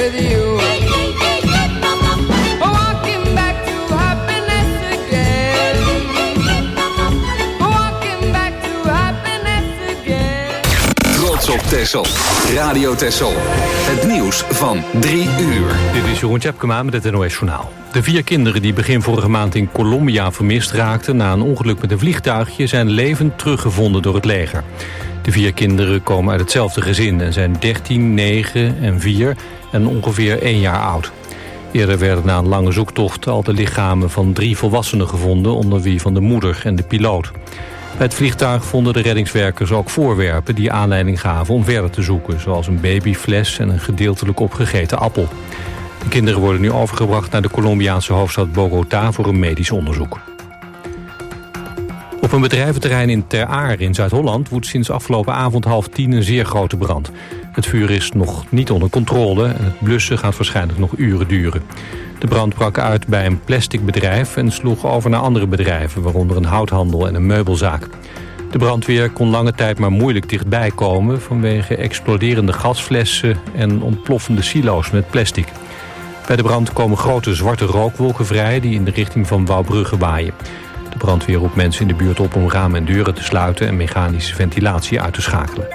with you. Walking back to happiness again. Walking back to happiness again. Trots op Texel. Radio Texel. Het nieuws van 3 uur. Dit is Jeroen Tjepkema met het NOS Journaal. De 4 kinderen die begin vorige maand in Colombia vermist raakten na een ongeluk met een vliegtuigje zijn levend teruggevonden door het leger. De 4 kinderen komen uit hetzelfde gezin en zijn 13, 9 en 4 en ongeveer 1 jaar oud. Eerder werden na een lange zoektocht al de lichamen van 3 volwassenen gevonden, onder wie van de moeder en de piloot. Bij het vliegtuig vonden de reddingswerkers ook voorwerpen die aanleiding gaven om verder te zoeken, zoals een babyfles en een gedeeltelijk opgegeten appel. De kinderen worden nu overgebracht naar de Colombiaanse hoofdstad Bogota voor een medisch onderzoek. Op een bedrijventerrein in Ter Aar in Zuid-Holland woedt sinds afgelopen avond 9:30 een zeer grote brand. Het vuur is nog niet onder controle en het blussen gaat waarschijnlijk nog uren duren. De brand brak uit bij een plasticbedrijf en sloeg over naar andere bedrijven, waaronder een houthandel en een meubelzaak. De brandweer kon lange tijd maar moeilijk dichtbij komen vanwege exploderende gasflessen en ontploffende silo's met plastic. Bij de brand komen grote zwarte rookwolken vrij die in de richting van Wouwbrugge waaien. De brandweer roept mensen in de buurt op om ramen en deuren te sluiten en mechanische ventilatie uit te schakelen.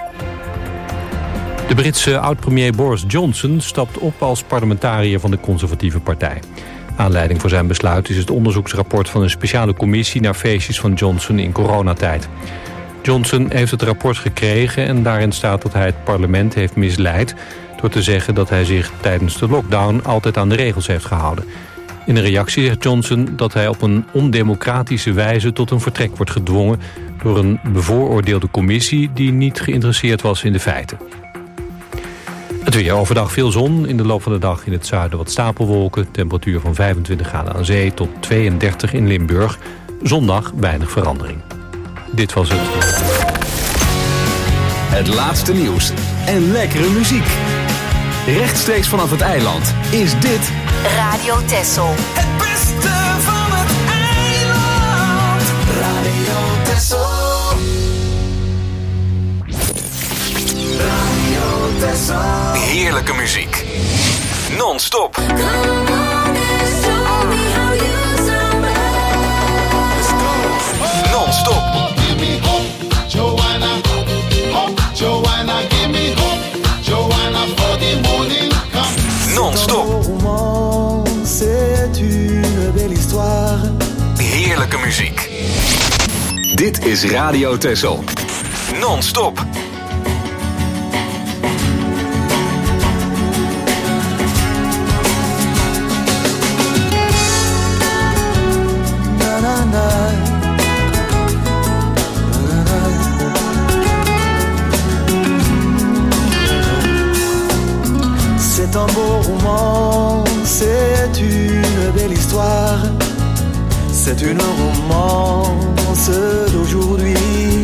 De Britse oud-premier Boris Johnson stapt op als parlementariër van de Conservatieve Partij. Aanleiding voor zijn besluit is het onderzoeksrapport van een speciale commissie naar feestjes van Johnson in coronatijd. Johnson heeft het rapport gekregen en daarin staat dat hij het parlement heeft misleid door te zeggen dat hij zich tijdens de lockdown altijd aan de regels heeft gehouden. In een reactie zegt Johnson dat hij op een ondemocratische wijze tot een vertrek wordt gedwongen door een bevooroordeelde commissie die niet geïnteresseerd was in de feiten. Het weer overdag veel zon, in de loop van de dag in het zuiden wat stapelwolken, temperatuur van 25 graden aan zee tot 32 in Limburg. Zondag weinig verandering. Dit was het. Het laatste nieuws en lekkere muziek. Rechtstreeks vanaf het eiland is dit Radio Texel. Het beste van het eiland. Radio Texel. Radio Texel. heerlijke muziek. Non-stop. Non-stop. Non-stop. C'est une belle histoire. Heerlijke muziek. Dit is Radio Texel. Non-stop. C'est un beau roman, c'est une belle histoire. C'est une romance d'aujourd'hui.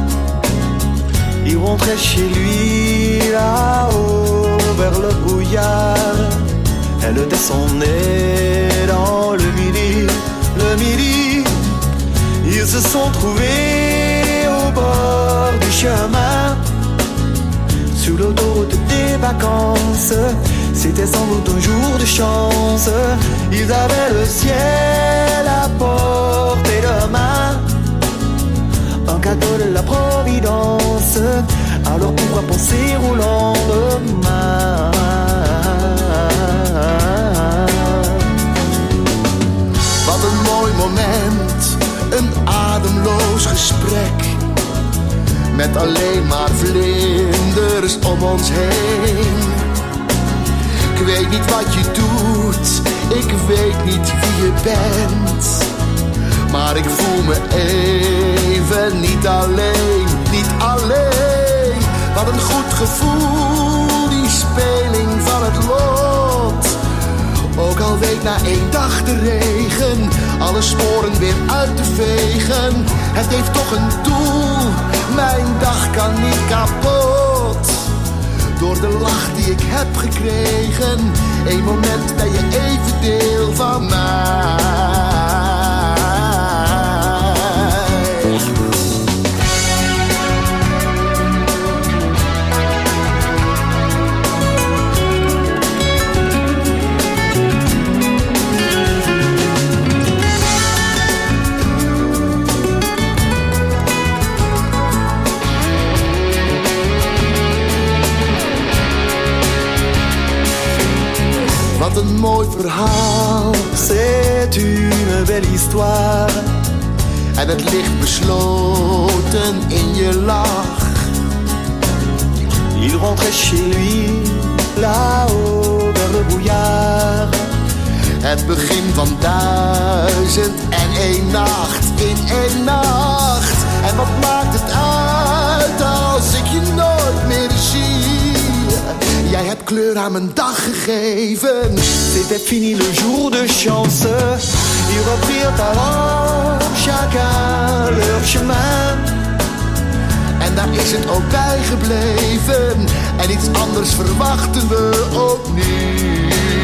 Il rentrait chez lui là-haut vers le brouillard. Elle descendait dans le midi, le midi. Ils se sont trouvés au bord du chemin. Sur l'autoroute des vacances, c'était sans doute un jour de chance. Ils avaient le ciel à portée de main, un cadeau de la Providence. Alors pourquoi penser au lendemain? Wat een mooi moment, een ademloos gesprek. Met alleen maar vlinders om ons heen. Ik weet niet wat je doet, ik weet niet wie je bent. Maar ik voel me even niet alleen, niet alleen. Wat een goed gevoel, die speling van het lot. Ook al week na 1 dag de regen, alle sporen weer uit te vegen. Het heeft toch een doel, mijn dag kan niet kapot. Door de lach die ik heb gekregen, 1 moment ben je even deel van mij. Wat een mooi verhaal. C'est une belle histoire. En het ligt besloten in je lach. Il rentrait chez lui, là-haut vers le brouillard. Het begin van 1001 nacht in 1 nacht. En wat maakt het uit als ik je nooit meer zie? Jij hebt kleur aan mijn dag gegeven. C'était fini le jour de chance. Ils reprirent alors chacun leur chemin. En daar is het ook bij gebleven. En iets anders verwachten we ook niet.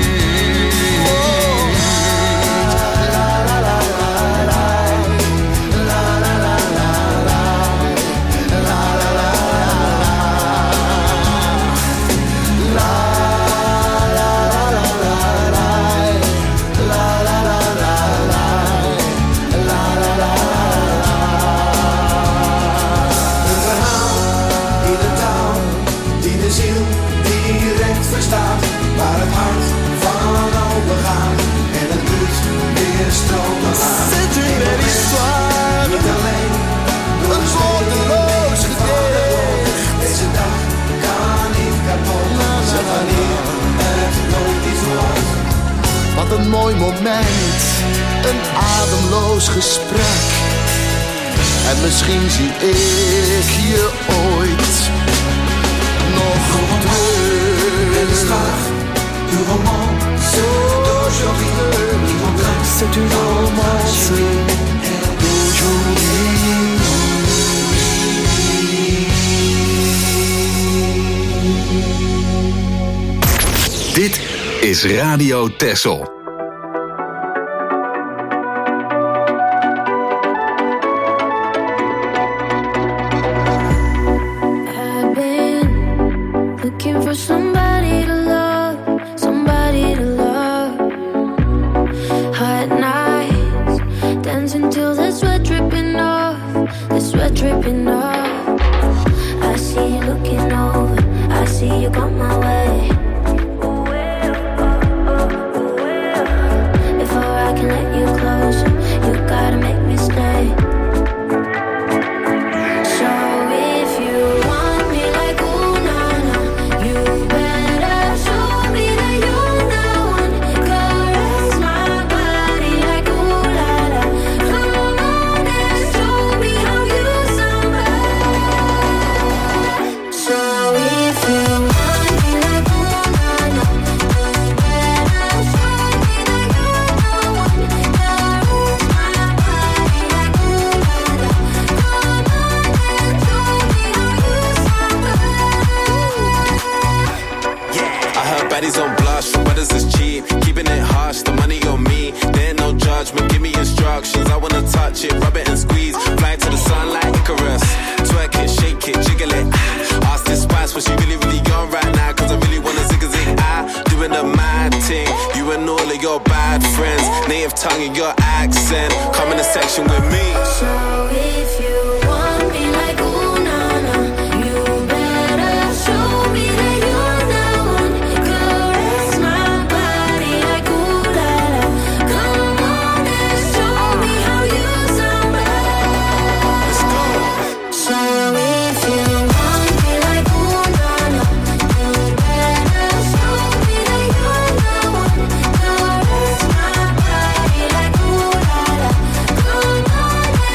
Waar het hart van overgaat en het bloed weer stromen gaat. C'est une belle histoire. Niet alleen Een woordeloos gedicht. deze dag kan niet kapot. Zo wanneer het nooit iets wordt. Wat een mooi moment, een ademloos gesprek. En misschien zie ik je ooit nog terug. Du romance d'aujourd'hui. C'est une romance d'aujourd'hui. Dit is Radio Texel. I've been looking for somebody to love, somebody to love. Hot nights, dancing till the sweat dripping off, the sweat dripping off. I see you looking over, I see you got my way. Before I can let you closer, you gotta make me stay. So if you want me like ooh na na, you better show me that you're the one. Caress my body like ooh la la. Come on and show me how you somebody. So if you want me like ooh na na, you better show me that you're the one. Caress my body like ooh la la. Come on and show me how you somebody. I heard baddies on blush, for brothers is cheap. Keeping it harsh, the money on me. There ain't no judgment, give me instructions. I wanna touch it, rub it and squeeze. Fly to the sun like Icarus. Twerk it, shake it, jiggle it. Ask this spice what she really, really on right now. Cause I really wanna zig a zig. Doing the mad thing. You and all of your bad friends. Native tongue and your accent. Come in the section with me. So if you want me like ooh na na, you better show me that you're the one. Caress my body like ooh la la. Come on and show me how you somebody. Let's go. So if you want me like ooh na na, you better show me that you're the one. Caress my body like ooh la la. Come on and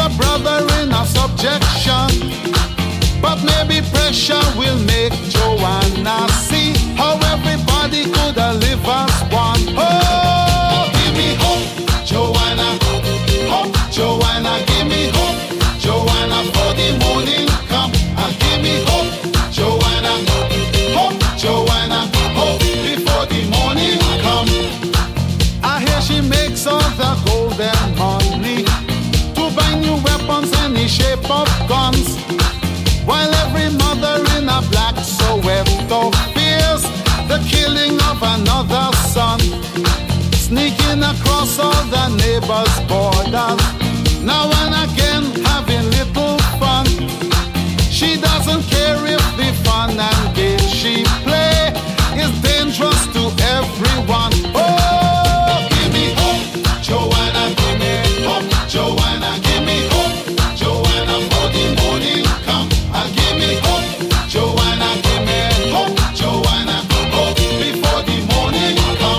a brother in a subjection, but maybe pressure will make Joanna see how everybody could live as one. Oh, give me hope, Joanna. Hope, Joanna, give me hope, Joanna, for the morning come. Give me hope, Joanna. Hope, Joanna, hope before the morning come. I hear she makes all the golden money to buy new weapons in the shape of guns, while every mother in a black Soweto fears the killing of another son, sneaking across all the neighbors' borders, now and again having little fun. She doesn't care if the fun and games she play is dangerous to everyone. Oh, give me hope, Joanna, give me hope, Joanna, give me hope, Joanna, for the morning come. Give me hope, Joanna, give me hope, Joanna, hope before the morning come.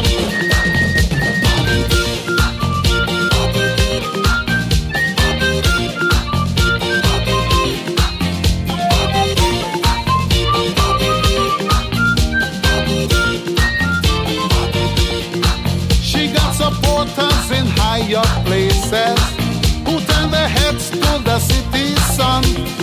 She got supporters in higher places who turn their heads to the city sun.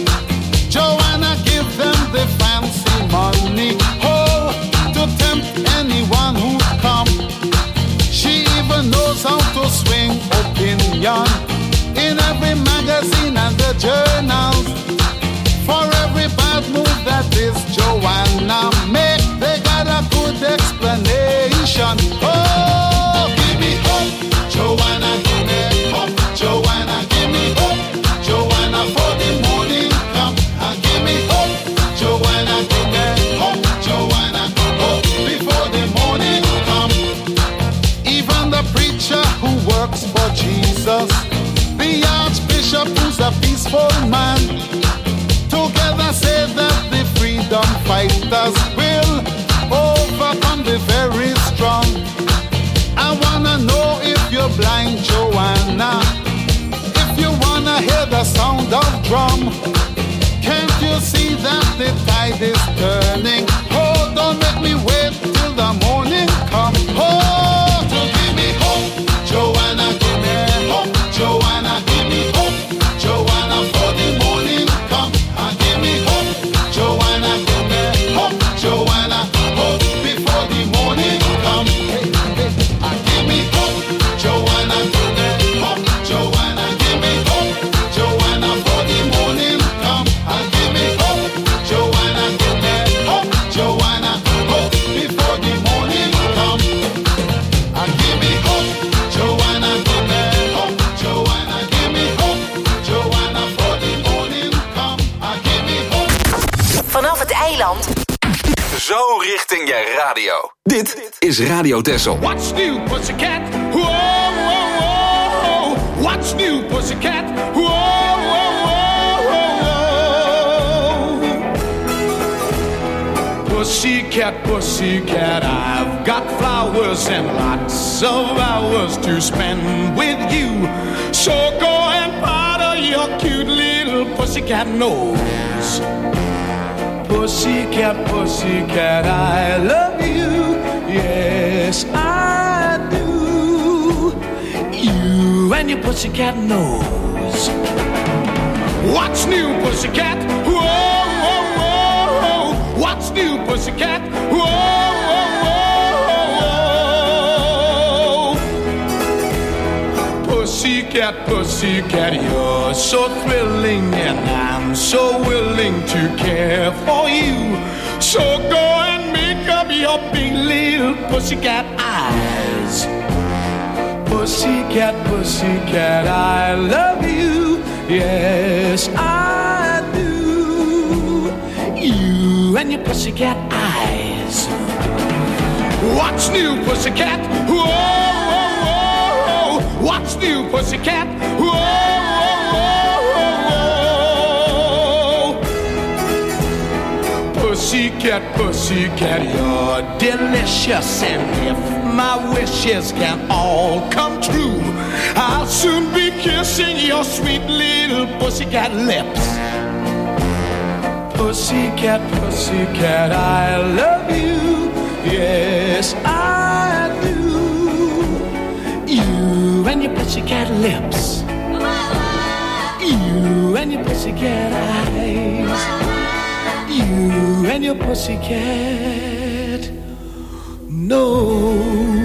Joanna give them the fancy money, oh, to tempt anyone who come. She even knows how to swing opinion in every magazine and the journals. For every bad move that this Joanna make, they got a good explanation. Oh, give me hope, Joanna, give me hope, Joanna, give me hope, Joanna, for the morning come. Give me hope, Joanna, give me hope, Joanna, hope before the morning come. Even the preacher who works for Jesus, the archbishop who's a peaceful man, together say that the freedom fighters will overcome the very strong. I wanna know if you're blind, Joanna, if you wanna hear the sound of drum. Can't you see that the tide is turning? Oh, don't make me wait till the morning come. Oh, to give me hope, Joanna, give me hope, Joanna, give me hope, Joanna, for the morning come. Give me hope, Joanna, give me hope, Joanna, hope before the morning come. Give me hope, Joanna, give me hope, Joanna, give me hope, Joanna, for the morning come. Give me hope, Joanna, give me hope, Joanna, hope before the morning come. Give me hope, Joanna, give me hope, Joanna, give me hope, Joanna, for the morning come. Give me hope. Vanaf het eiland. Zo richting je radio. Dit is Radio Texel. What's new, pussycat? Whoa, whoa, whoa. What's new, pussycat? Whoa, whoa, whoa. Pussycat, pussycat, I've got flowers and lots of hours to spend with you. So go and powder your cute little pussycat nose. Pussycat, pussycat, I love you. Yes, I do. You and your pussycat nose. What's new, pussycat? Whoa, whoa, whoa. What's new, pussycat? Whoa, whoa, whoa. Pussycat, pussycat, you're so thrilling, and I'm so willing to care for you. So go and make up your big little pussycat eyes. Pussycat, pussycat, I love you. Yes, I do. You and your pussycat eyes. What's new, pussycat? Whoa, whoa, whoa. What's new, pussycat? Whoa, whoa, whoa. Pussycat, pussycat, you're delicious, and if my wishes can all come true, I'll soon be kissing your your sweet little pussycat lips. Pussycat, pussycat, I love you. Yes, I do. You and your pussycat lips. You and your pussycat eyes. You and your pussycat nose.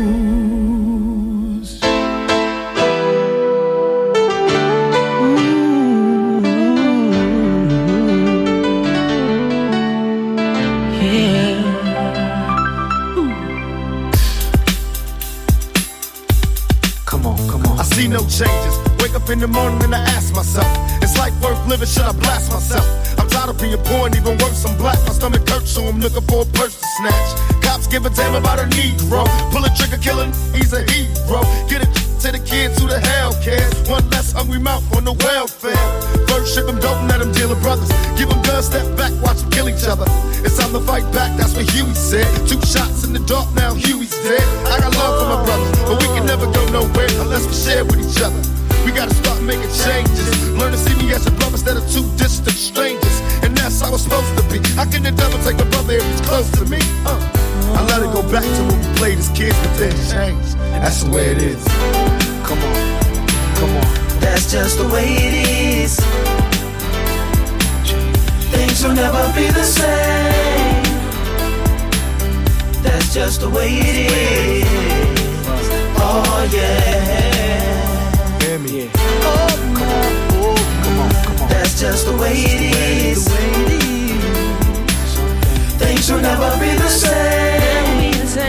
No changes. Wake up in the morning and I ask myself, is life worth living? Should I blast myself? I'm tired of being poor and even worse, I'm black. My stomach hurts, so I'm looking for a purse to snatch. Cops give a damn about a Negro. Pull a trigger, killing, he's a hero. Get it to the kids who the hell cares. One less hungry mouth on the welfare. First ship them, don't let them deal with brothers. Give them guns, step back, watch them kill each other. It's time to fight back, that's what Huey said. 2 shots in the dark, now Huey's dead. I got love for my brothers, but we can never go nowhere unless we share with each other. We gotta start making changes. Learn to see me as a brother instead of 2 distant strangers. And that's how it's supposed to be. How can the devil take a brother if he's close to me? I let it go back to when we played as kids, but then changed. That's the way it is. Come on, come on. That's just the way it is. Things will never be the same. That's just the way it is. Oh yeah. Hear me. Oh come on, oh come on, come on. That's just the way it is. Things will never be the same.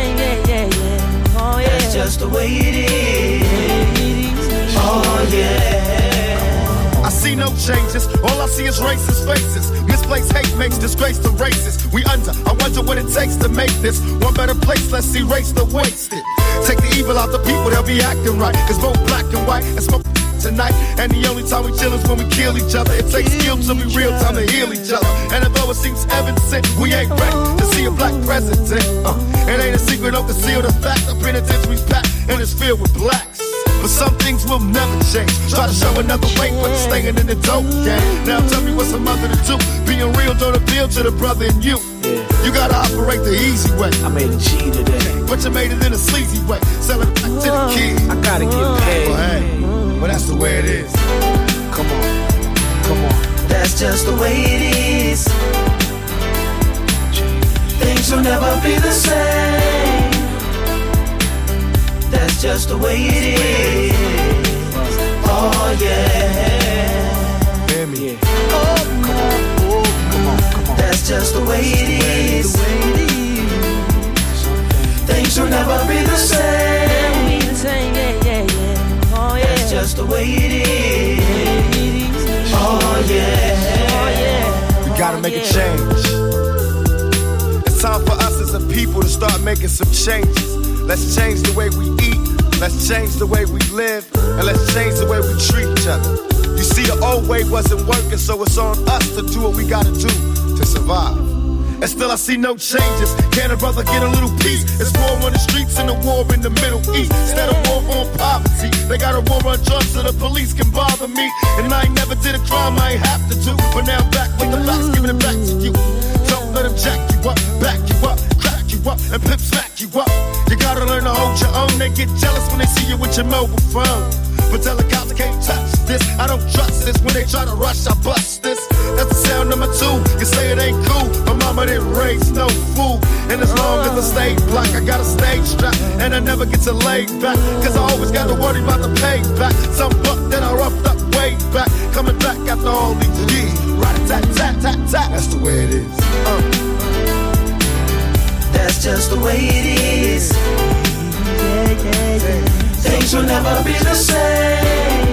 Oh yeah. That's just the way it is. Oh yeah. I see no changes, all I see is racist faces. Misplaced hate makes disgrace to races. We under, I wonder what it takes to make this one better place. Let's erase the wasted. Take the evil out the people, they'll be acting right. It's both black and white and smoke tonight. And the only time we chill is when we kill each other. It takes skill to be real time to heal each other. And although it seems evident, we ain't ready to see a black president. It ain't a secret, don't conceal the fact. The penitentiary's packed and it's filled with blacks. But some things will never change. Try to show another way, but you're staying in the dope game. Now tell me what's a mother to do. Being real don't appeal to the brother in you. You gotta operate the easy way. I made a G today, but you made it in a sleazy way. Sell it back to the kids. I gotta get paid. Well, hey, well that's the way it is. Come on, come on. That's just the way it is. Things will never be the same. That's just the way it is. Oh yeah. Hear me. Oh come on, oh come on, come on. That's just the way it is. Things will never be the same. Oh yeah. That's just the way it is. Oh yeah. We gotta make a change. It's time for us as a people to start making some changes. Let's change the way we eat, let's change the way we live, and let's change the way we treat each other. You see, the old way wasn't working, so it's on us to do what we gotta do to survive. And still I see no changes. Can a brother get a little peace? It's war on the streets and a war in the Middle East. Instead of war on poverty, they got a war on drugs so the police can bother me. And I ain't never did a crime I ain't have to do, but now I'm back with the facts, giving it back to you. Don't let them jack you up, back you up, crack you up, and pimp smack you up. You gotta learn to hold your own. They get jealous when they see you with your mobile phone. But tell the cops I can't touch this. I don't trust this. When they try to rush, I bust this. That's the sound number 2. You say it ain't cool. My mama didn't raise no fool. And as long as I stay black, I got a stage strap. And I never get to lay back. Cause I always gotta worry about the payback. Some buck that I roughed up way back. Coming back after all these years. Rat-a-tat-tat-tat-tat. That's the way it is. That's just the way it is. Things will never be the same.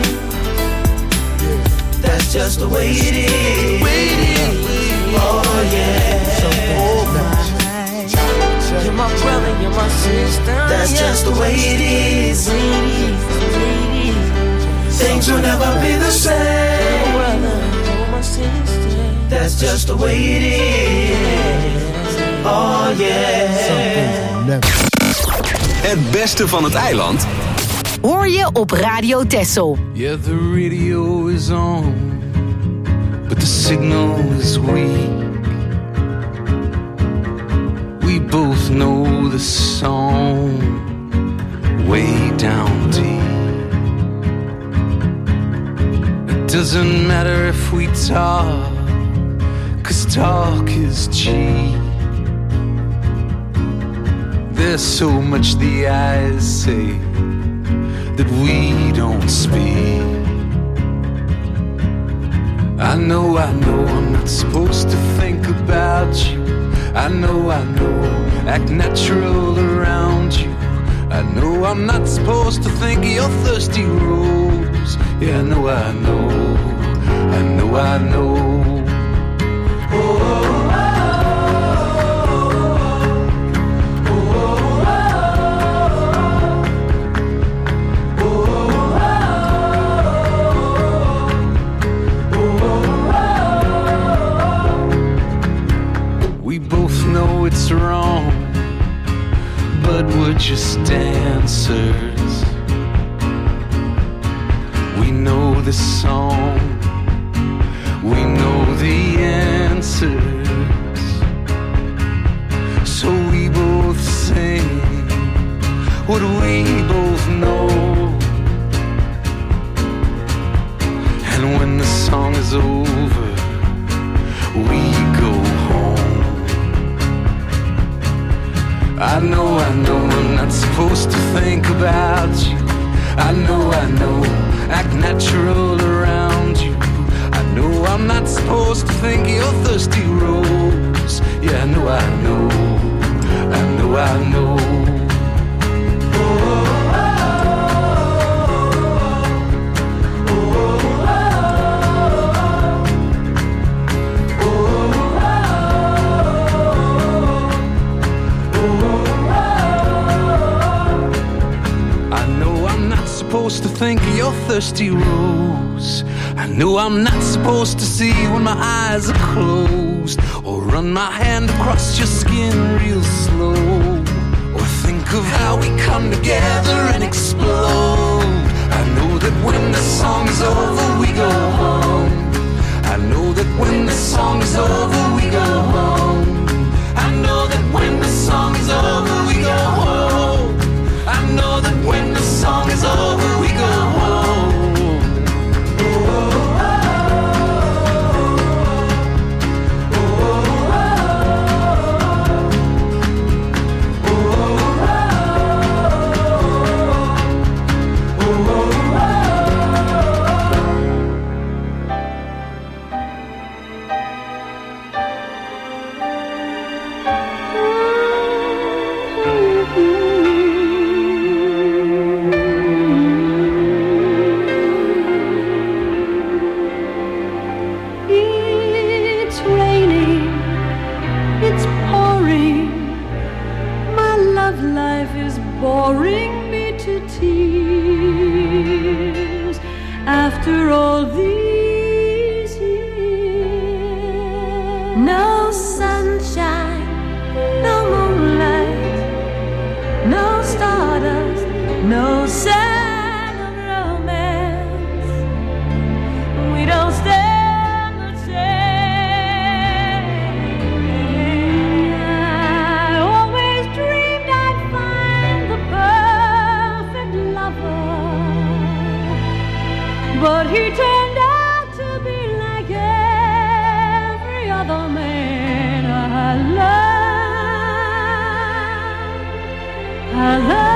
That's just the way it is. Oh yeah. You're my brother, you're my sister. That's just the way it is. Things will never be the same. That's just the way it is. Oh yeah. Het beste van het eiland hoor je op Radio Texel. Yeah, the radio is on, but the signal is weak. We both know the song way down deep. It doesn't matter if we talk, 'cause talk is cheap. There's so much the eyes say that we don't speak. I know I'm not supposed to think about you. I know, act natural around you. I know I'm not supposed to think of your thirsty rose. Yeah, I know. We both know it's wrong, but we're just dancers. We know the song, we know the answers. So we both sing what we both know. And when the song is over, we go home. I know I'm not supposed to think about you. I know, act natural around you. I know I'm not supposed to think of your thirsty rose. Yeah, I know. Supposed to think of your thirsty rose. I know I'm not supposed to see when my eyes are closed, or run my hand across your skin real slow, or think of how we come together and explode. I know that when the song's over we go home. I know that when the song's over we go home. I know that when the song's over we go home. I know that when the song is over, we go home. After all these years, no sunshine, no moonlight, no stardust, no sign of romance. We don't stand the chance. I always dreamed I'd find the perfect lover, but he turned out to be like every other man I love.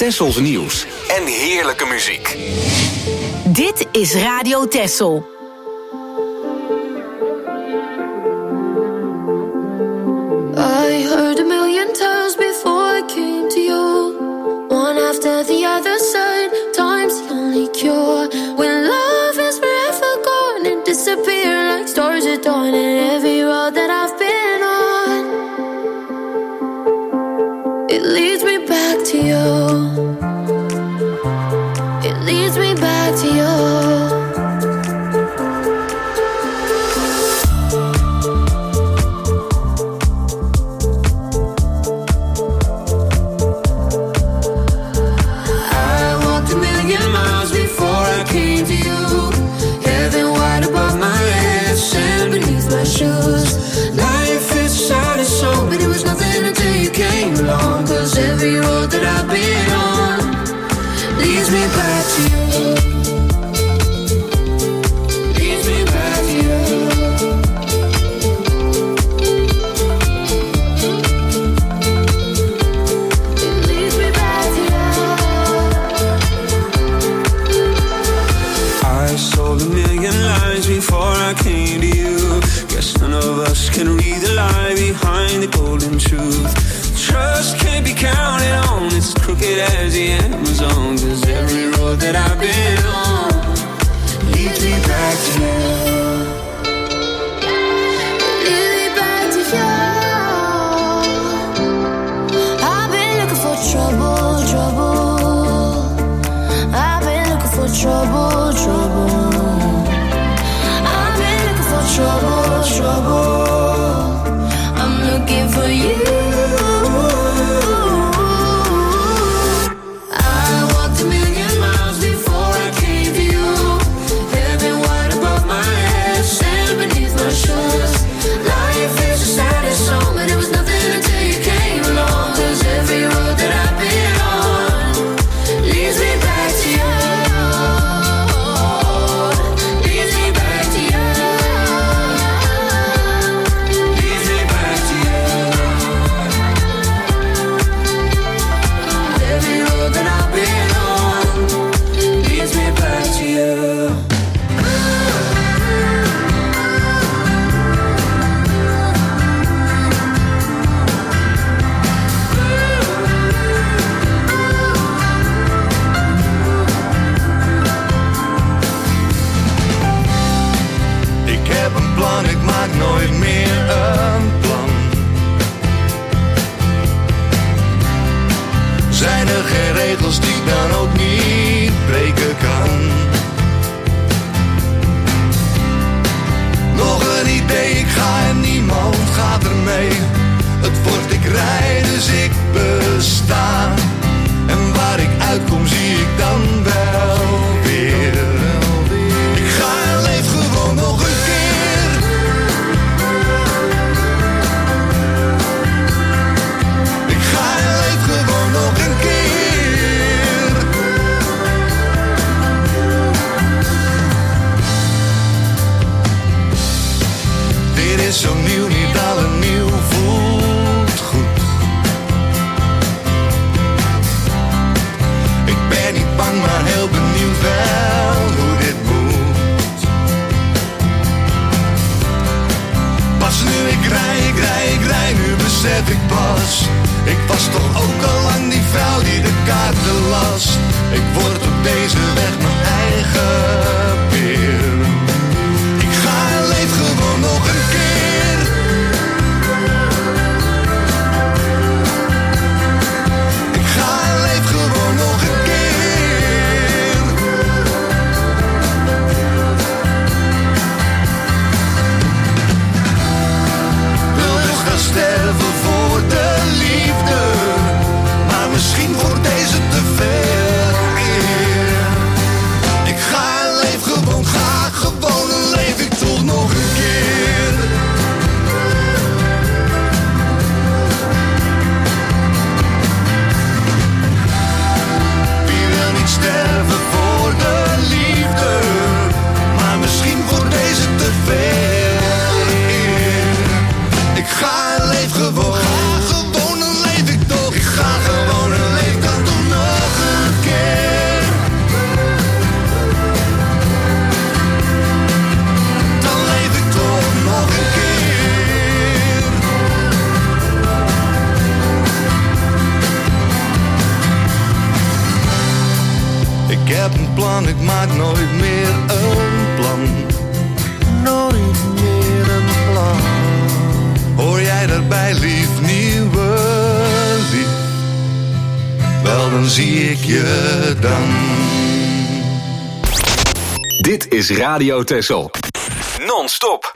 Tessels nieuws en heerlijke muziek. Dit is Radio Tessel. I heard a million times before I came to you. One after the other side, time's the only cure. When love is forever gone and disappear like stars at dawn. And every road that I've been on, it leads me back to you. It leads me back to you. Life is sad and so, but it was nothing until you came along. 'Cause every road that I've been on leads me back to you. Leads me back to you. It leads me back to you. I sold a million lies before I came to you. Guess none of us can read the lie behind the golden truth. Trust can't be counted on, it's crooked as the Amazon. 'Cause every road that I've been on leads me back to you. Lead me back to you. I've been looking for trouble, trouble. I've been looking for trouble, trouble. I've been looking for trouble, trouble. I'm looking for you. I walked a million miles before I came to you. Heaven wide above my head, sand beneath my shoes. Life is the saddest song, but it was nothing until you came along. 'Cause every road that I've been on leads me back to you. Leads me back to you. Leads me back to you. Every road that I've been on leads me back to you. Ik heb een plan, ik maak nooit meer een plan. Zijn er geen regels die ik dan ook niet breken kan? Nog een idee, ik ga en niemand gaat ermee. Het wordt ik rij, dus ik besta. En waar ik uitkom zie ik dan wel weer. Ik ga en leef gewoon nog een keer. Ik ga en leef gewoon nog een keer. Dit is zo nieuw, niet alle nieuw voelt goed. Ik ben niet bang, maar heel benieuwd wel hoe dit moet. Pas nu ik rij, nu besef ik pas. Ik was toch ook al lang die vrouw die de kaarten las. Ik word op deze weg mijn eigen peer. Ik ga en leef gewoon nog een keer. Ik ga en leef gewoon nog een keer. Wil dus gaan sterven voor de liefde, maar misschien wordt deze te veel eer. van ik maak nooit meer een plan. Nooit meer een plan. Hoor jij daarbij, lief, nieuwe lief? Wel, dan zie ik je dan. Dit is Radio Texel. Non-stop.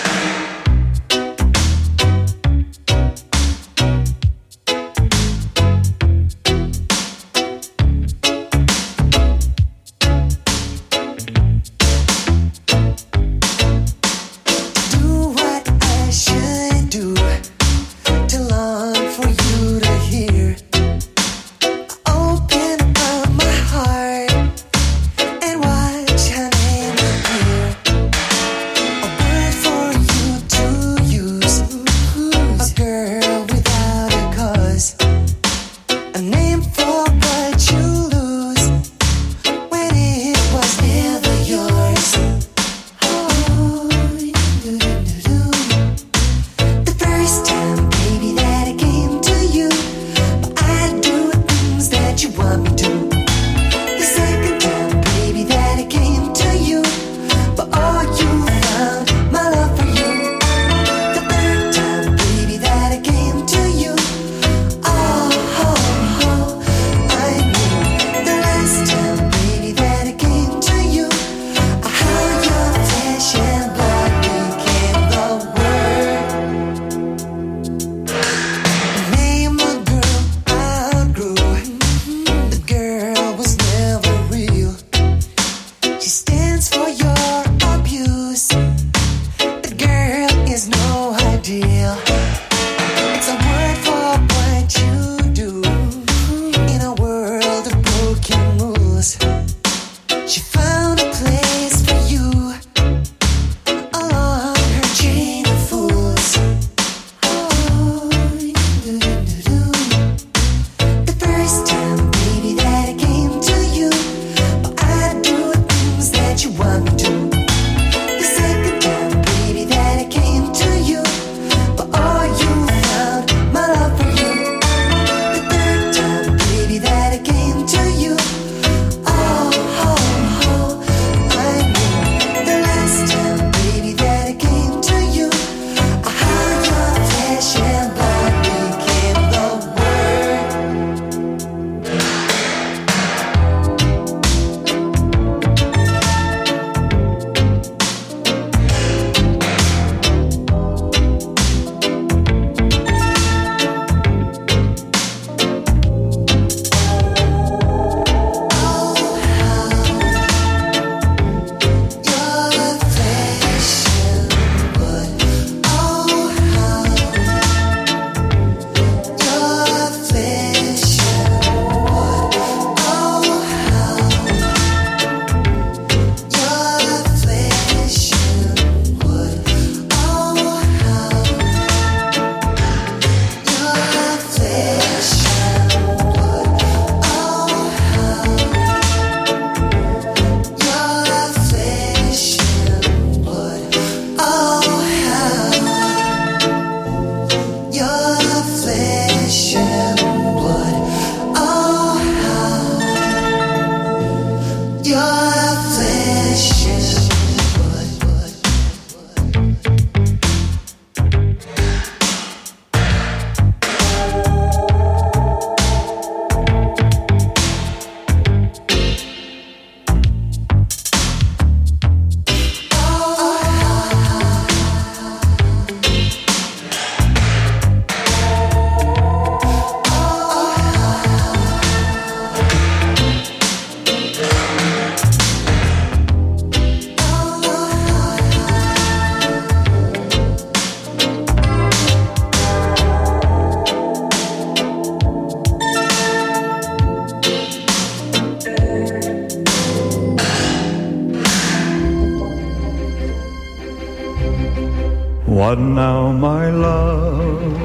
What now, my love,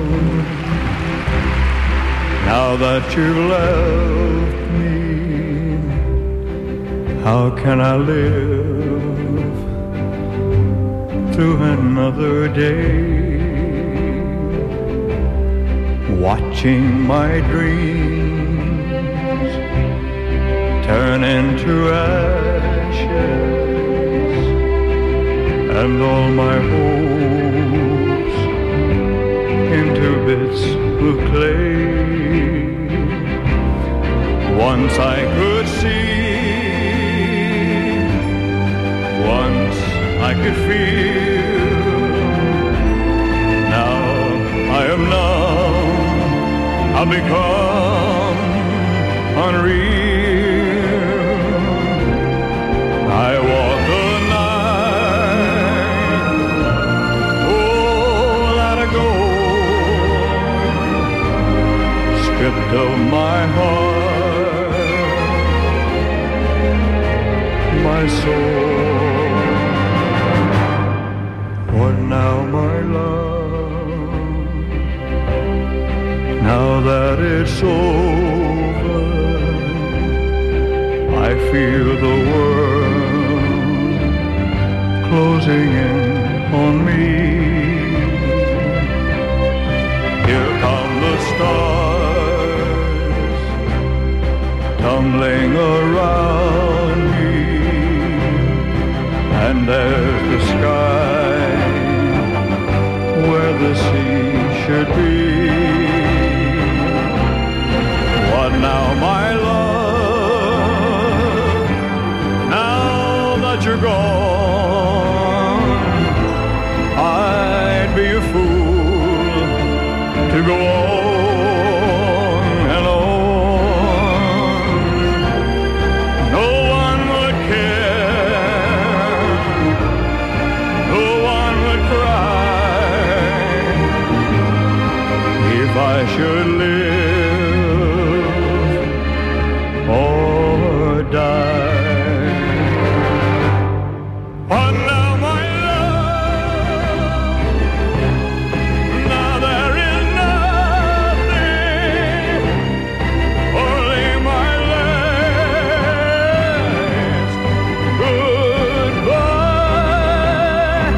now that you've left me, how can I live through another day, watching my dreams turn into ashes and all my hopes into bits of clay. Once I could see, once I could feel. Now I am numb, I've become unreal. I walk the night, oh, let it go, stripped of my heart, my soul. What now, my love? Now that it's over, I feel the world closing in on me. Here come the stars tumbling around me, and there's the sky where the sea should be. What now, my love? Now that you're gone, I'd be a fool to go on and on. No one would care, no one would cry if I should live or die. But now, my love, now there is nothing, only my last goodbye,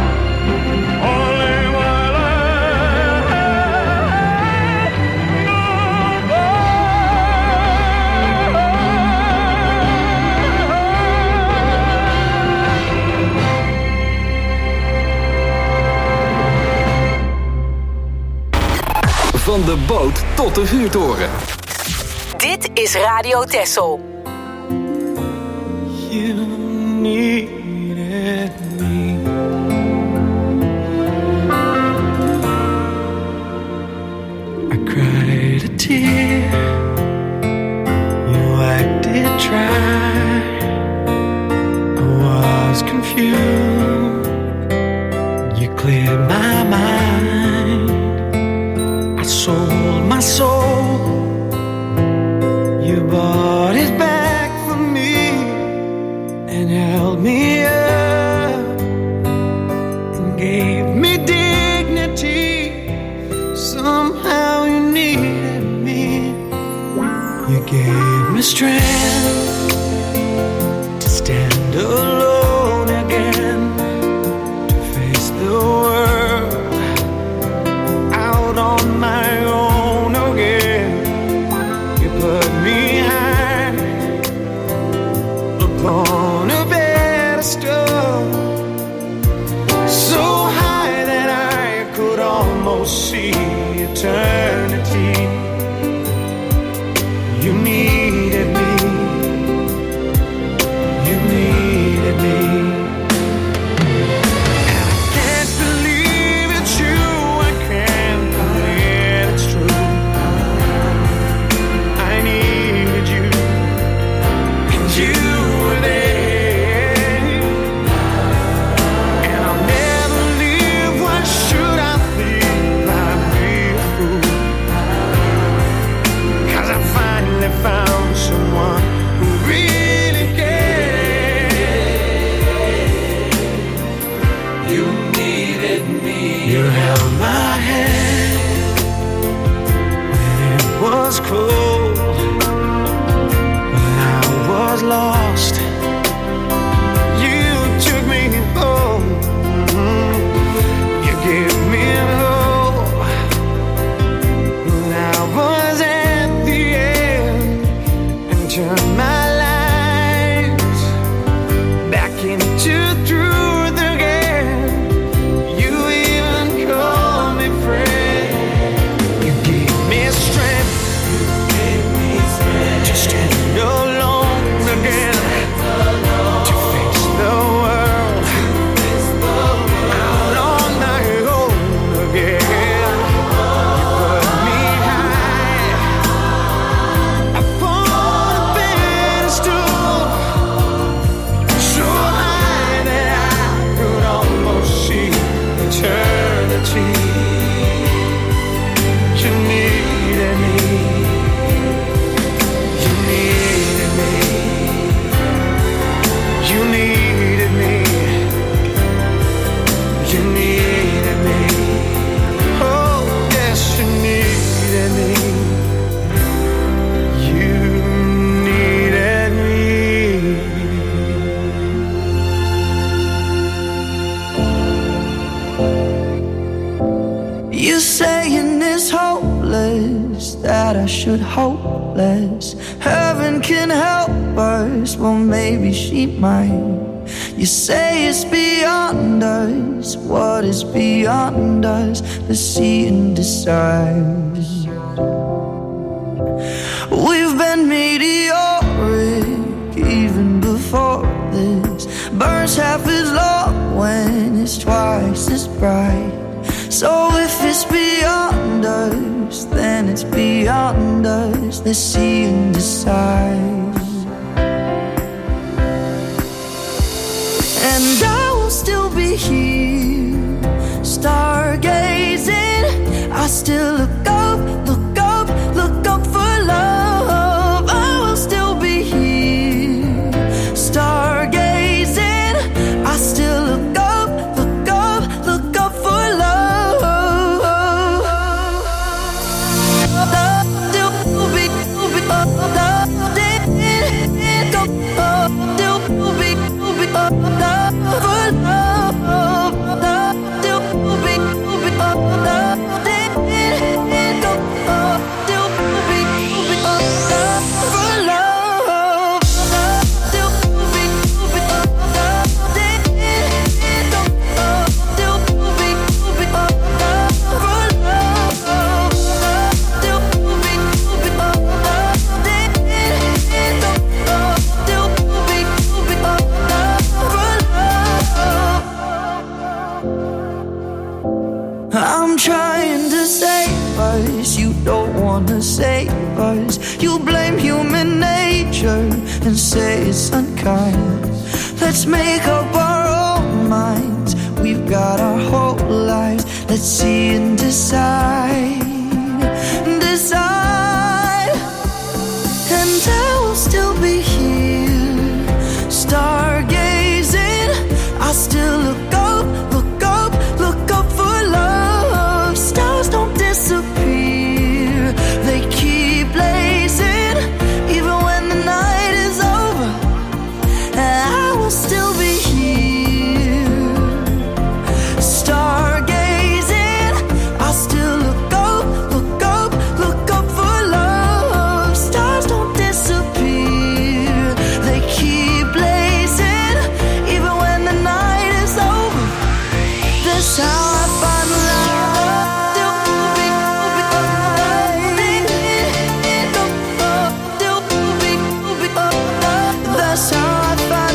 only my last Van de boot tot de vuurtoren. Dit is Radio Texel. You needed me. I cried a tear. You acted dry. I was confused. You cleared my mind. I sold my soul. You bought it back for me and held me up and gave me dignity. Somehow you needed me. You gave me strength to stand alone again, to face the world out on my own again. You put me high upon a pedestal, so high that I could almost see eternity. You needed me. You needed me. And I can't believe it's you. I can't believe it's true. I needed you, and you were there. And I'll never leave. Why should I feel I'd be a fool? 'Cause I finally found someone who really cared. You needed me. You held my hand when it was cold, when I was lost. You took me home. You gave me hope when I was at the end, and turned my life back into truth again. pictured hopeless. Heaven can help us, well maybe she might. You say it's beyond us. What is beyond us? Let's see and decide. We've been meteoric even before this. Burns half as long when it's twice as bright. So if it's beyond us, then it's beyond us. Let's see and decide. And I will still be here, stargazing. I still look up, look up, look up for love. I will still be here, stargazing. I still look up, look up, look up for love. Still be trying to save us, you don't wanna save us. You blame human nature and say it's unkind. Let's make up our own minds. We've got our whole lives. Let's see and decide. Decide. And I will still be here, stargazing. I still look up, look up, look up for love. Stars don't disappear, they keep blazing, even when the night is over. And I will still be here, stargazing. I still look up, look up, look up for love. Stars don't disappear, they keep blazing, even when the night is over. That's how I find love. That's how I find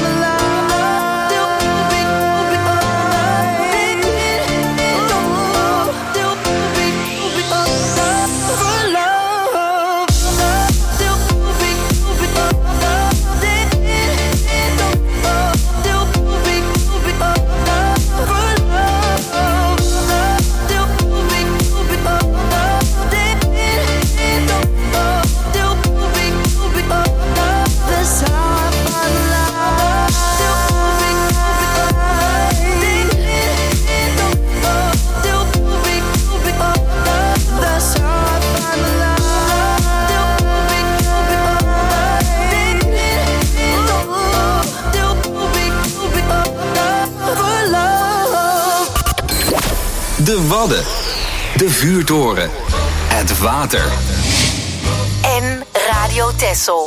De Wadden, de vuurtoren, het water. En Radio Texel.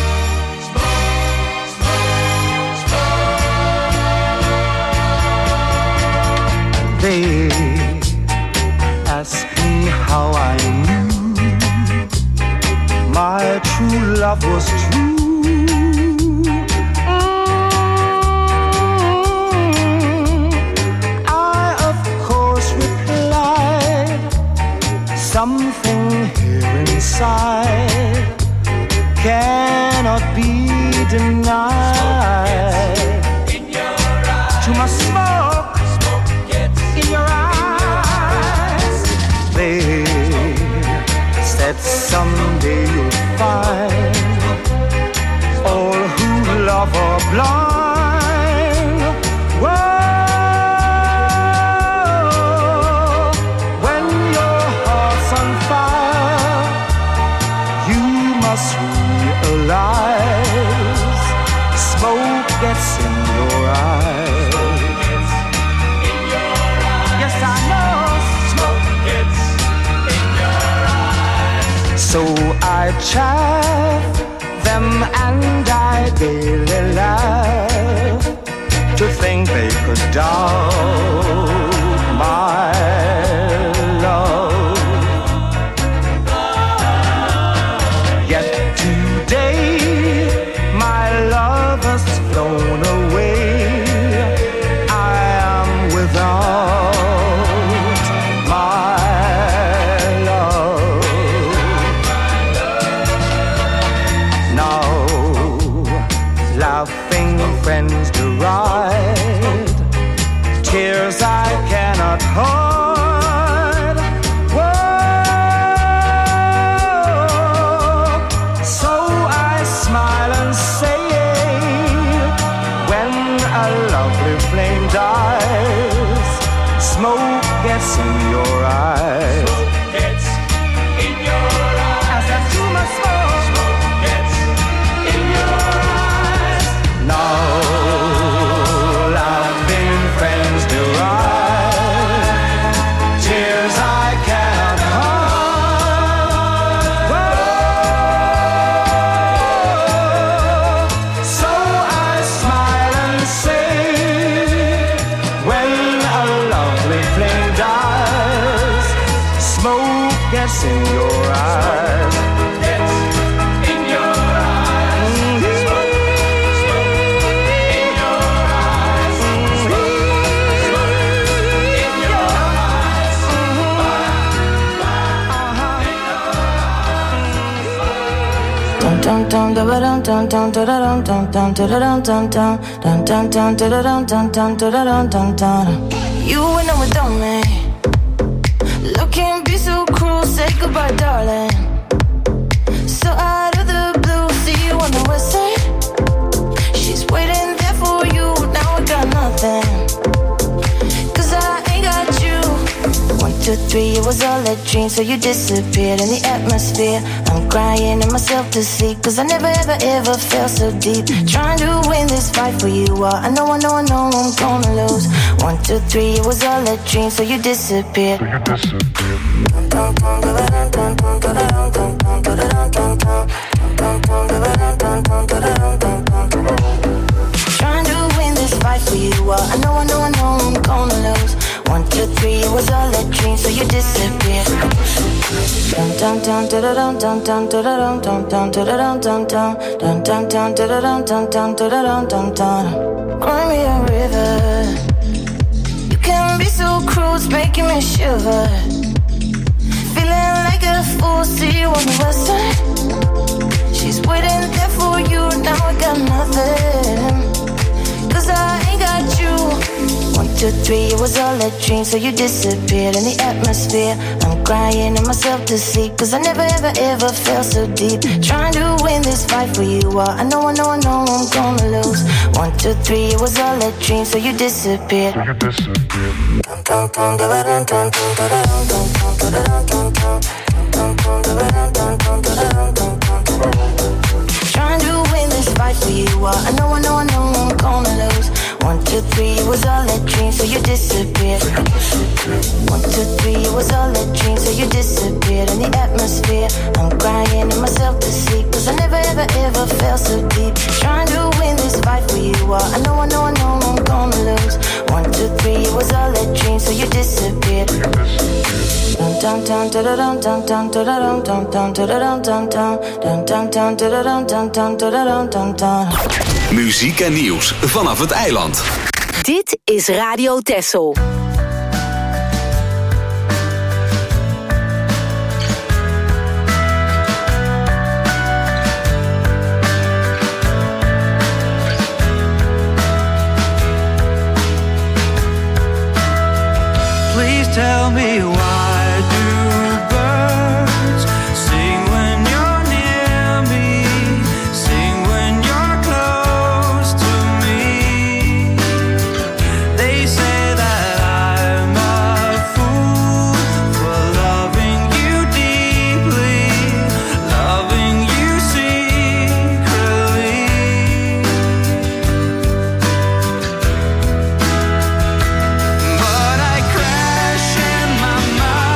They ask me how I knew my true love was true. I of course replied, something here inside cannot be denied. Too much smoke in your eyes. They said someday you'll find I chaff them and I daily laugh to think they could doubt my love. Yet today my love has flown away. I am without my love. Now laughing friends deride tears I cannot hide. Whoa. So I smile and say, when a lovely flame dies, smoke gets in your eyes. Smoke gets in your eyes. As I do my smoke gets in your eyes. Now laughing friends deride tears I cannot hide. Whoa. So I smile and say, when a lovely flame dies, smoke gets in your eyes. Gets in your eyes. Smoke, smoke in your eyes. Smoke, smoke in your eyes. Dum dum dum da ba dum dum dum da da dum dum dum da da dum dum dum dum dum dum da da dum dum dum da da dum dum dum. You went on without me. Love can't be so cruel. Say goodbye, darling. So out of the blue, see you on the west side. She's waiting there for you. Now I got nothing, 'cause I ain't got you. 1, 2, 3, it was all a dream, so you disappeared in the atmosphere. I'm crying in myself to sleep, 'cause I never ever ever felt so deep. Trying to win this fight for you, I know I'm gonna lose. 1, 2, 3, it was all a dream, so you disappeared. Trying to win this fight for you, I know I'm gonna lose. 1, 2, 3, it was all a dream, so you disappeared. Dum dum dum da da dum dum dum da da dum dum dum da da dum dum dum dum dum dum da da dum dum dum da da dum dum dum. Cry me a river. You can be so cruel, it's making me shiver. Feeling like a fool, see you on the west side. She's waiting there for you, now I got nothing, 'cause I ain't got you. 1, 2, 3, it was all a dream, so you disappeared in the atmosphere. I'm crying in myself to sleep, 'cause I never ever ever felt so deep. Trying to win this fight for you, I know I'm gonna lose. 1, 2, 3, it was all a dream, so you disappeared. Trying to win this fight for you, I know I'm gonna lose. 1, 2, 3, it was all a dream, so you disappeared. 1, 2, 3, it was all a dream, so you disappeared in the atmosphere. I'm crying in myself to sleep, 'cause I never ever ever felt so deep. Trying to win this fight for you, I know I'm gonna lose. 1, 2, 3, it was all a dream, so you disappeared. Dum dum dum da da dum dum dum da da dum dum dum da da dum dum dum dum dum dum da da dum dum dum da da dum dum dum. Muziek en nieuws vanaf het eiland. Dit is Radio Texel. Please tell me, why do birds sing when you're near me, sing when you're close to me? They say that I'm a fool for loving you deeply, loving you secretly. But I crash in my mind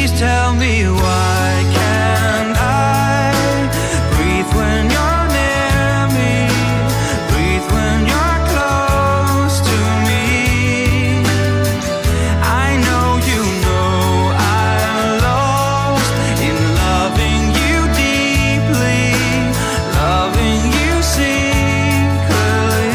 Please tell me why can't I breathe when you're near me, breathe when you're close to me. I know you know I'm lost in loving you deeply, loving you secretly,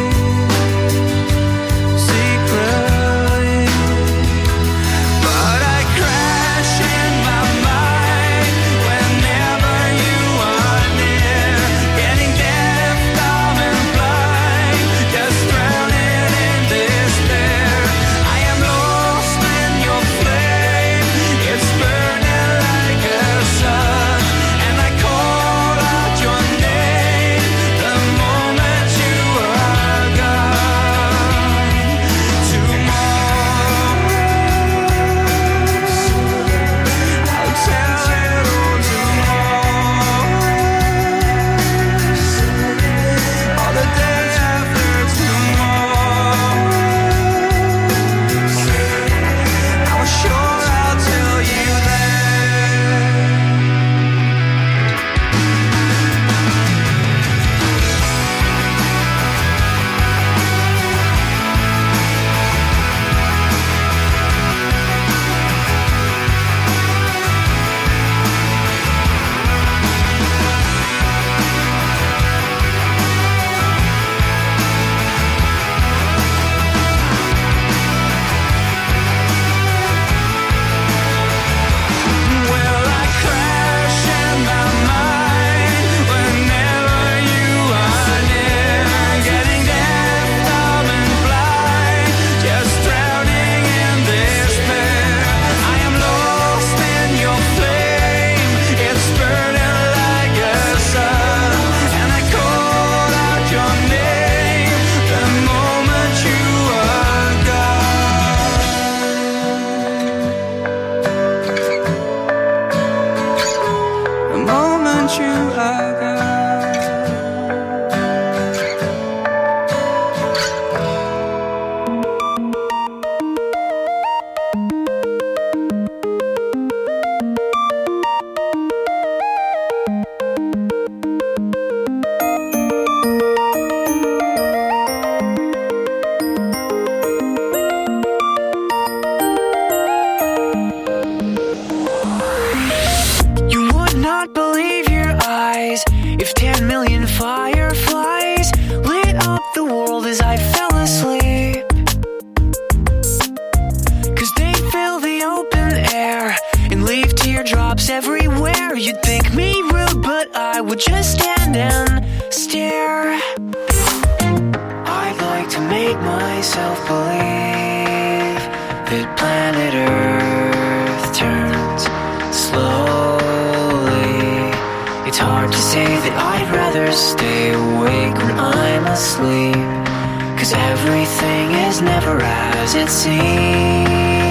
secretly. But I crash in my mind whenever you are near, getting deaf, dumb and blind, just drowning in despair. I am lost in your flame, it's burning like a sun, and I call out your name the moment you are gone. Tomorrow I'll tell it all tomorrow, or the day after tomorrow. I'm sure I'll tell you then. Well, I crash in my mind whenever you are near, getting deaf, dumb and blind, just drowning in despair. I am lost in your flame, it's burning like a sun, and I call out your name the moment you are gone. The moment you are gone. You would not believe your eyes if 10 million fireflies lit up the world as I fell asleep. 'Cause they fill the open air and leave teardrops everywhere. You'd think me rude, but I would just stand and stare. I'd like to make myself believe that planet Earth turns slowly. It's hard to say that I'd rather stay awake when I'm asleep, 'cause everything is never as it seems.